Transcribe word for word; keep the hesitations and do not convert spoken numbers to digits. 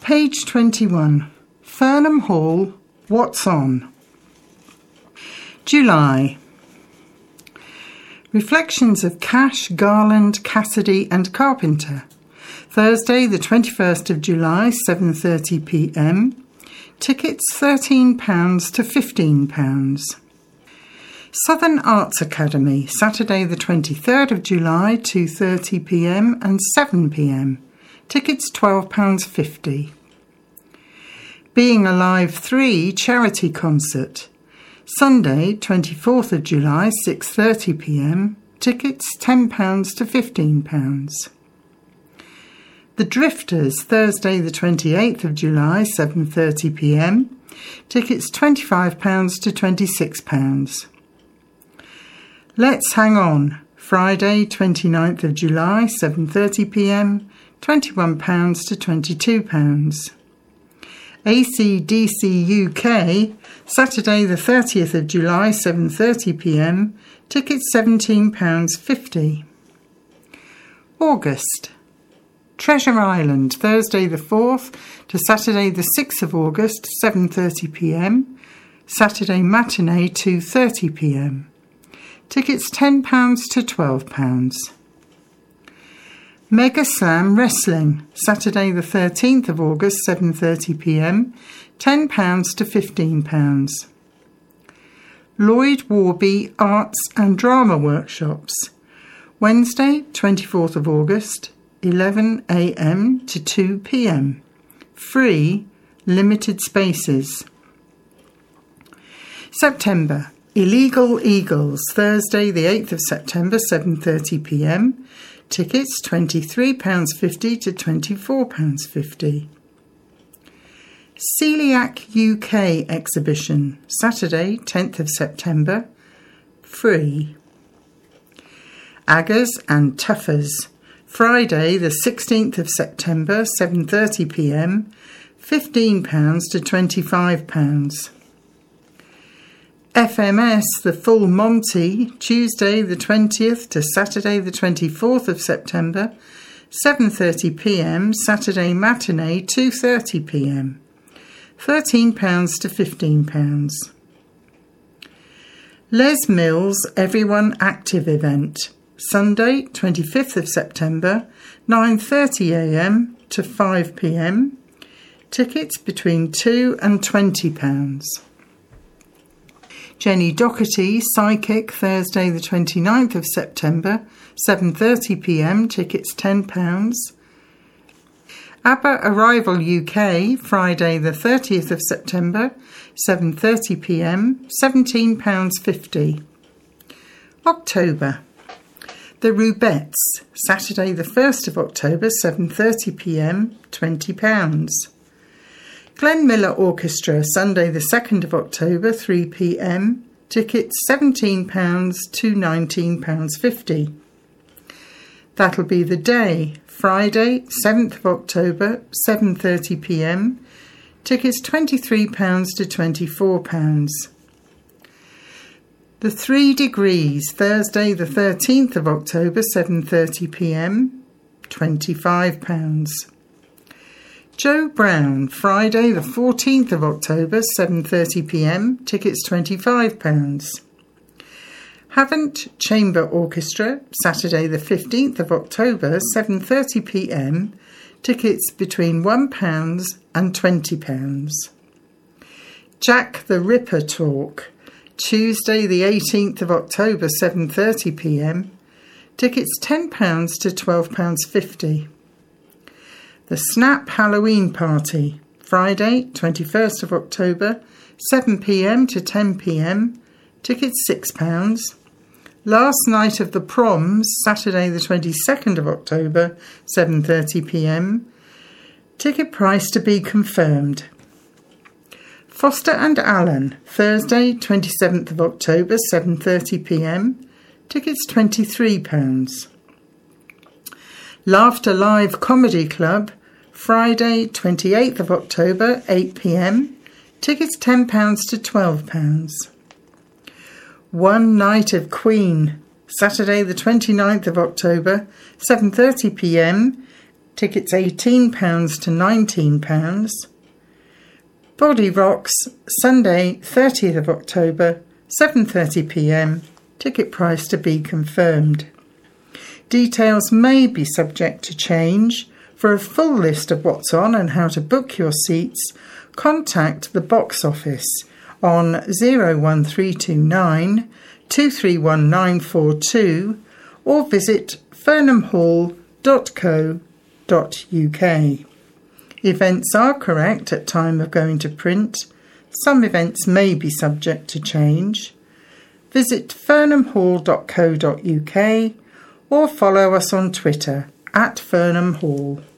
Page twenty-one. Fernham Hall, What's On? July. Reflections of Cash, Garland, Cassidy and Carpenter. Thursday the twenty-first of July, seven thirty p m. Tickets thirteen pounds to fifteen pounds. Southern Arts Academy, Saturday the twenty-third of July, two thirty p m and seven p m. Tickets twelve pounds fifty. Being Alive three charity concert. Sunday, twenty-fourth of July, six thirty p m. Tickets ten pounds to fifteen pounds. The Drifters, Thursday the twenty-eighth of July, seven thirty p m. Tickets twenty-five pounds to twenty-six pounds. Let's Hang On, Friday, twenty-ninth of July, seven thirty p m. twenty-one pounds to twenty-two pounds. A C D C U K, Saturday the thirtieth of July, seven thirty p m. Tickets seventeen pounds fifty. August. Treasure Island, Thursday the fourth to Saturday the sixth of August, seven thirty p m. Saturday matinee, two thirty p m. Tickets ten pounds to twelve pounds. Mega Slam Wrestling, Saturday the thirteenth of August, seven thirty p m. ten pounds to fifteen pounds. Lloyd Warby Arts and Drama Workshops, Wednesday, twenty-fourth of August, eleven a m to two p m. Free, limited spaces. September. Illegal Eagles, Thursday the eighth of September, seven thirty p m. Tickets twenty-three pounds fifty to twenty-four pounds fifty. Celiac U K exhibition, Saturday tenth of September, free. Aggers and Tuffers, Friday the sixteenth of September, seven thirty p m, fifteen pounds to twenty-five pounds. F M S The Full Monty, Tuesday the twentieth to Saturday the twenty-fourth of September, seven thirty p m, Saturday matinee, two thirty p m. thirteen pounds to fifteen pounds. Les Mills Everyone Active event, Sunday twenty-fifth of September, nine thirty a m to five p m. Tickets between two and twenty pounds. Jenny Doherty Psychic, Thursday the twenty-ninth of September, seven thirty p m, tickets ten pounds. ABBA Arrival U K, Friday the thirtieth of September, seven thirty p m, seventeen pounds fifty. October. The Rubettes, Saturday the first of October, seven thirty p m, twenty pounds. Glenn Miller Orchestra, Sunday the second of October, three p m. Tickets seventeen pounds to nineteen pounds fifty. That'll be the day, Friday, seventh of October, seven thirty p m. Tickets twenty-three pounds to twenty-four pounds. The Three Degrees, Thursday the thirteenth of October, seven thirty p m. twenty-five pounds. Joe Brown, Friday the fourteenth of October, seven thirty p m, tickets twenty-five pounds. Havant Chamber Orchestra, Saturday the fifteenth of October, seven thirty p m, tickets between one pound and twenty pounds. Jack the Ripper Talk, Tuesday the eighteenth of October, seven thirty p m, tickets ten pounds to twelve pounds fifty. The Snap Halloween Party, Friday, twenty-first of October, seven p m to ten p m, tickets six pounds. Last Night of the Proms, Saturday the twenty-second of October, seven thirty p m, ticket price to be confirmed. Foster and Allen, Thursday, twenty-seventh of October, seven thirty p m, tickets twenty-three pounds. Laughter Live Comedy Club, Friday, twenty-eighth of October, eight p m, tickets ten pounds to twelve pounds. One Night of Queen, Saturday the twenty-ninth of October, seven thirty p m, tickets eighteen pounds to nineteen pounds. Body Rocks, Sunday thirtieth of October, seven thirty p m, ticket price to be confirmed. Details may be subject to change. For a full list of what's on and how to book your seats, contact the box office on zero one three two nine, two three one nine four two or visit fernham hall dot co dot u k. Events are correct at time of going to print. Some events may be subject to change. Visit fernham hall dot co dot u k or follow us on Twitter at Fernham Hall.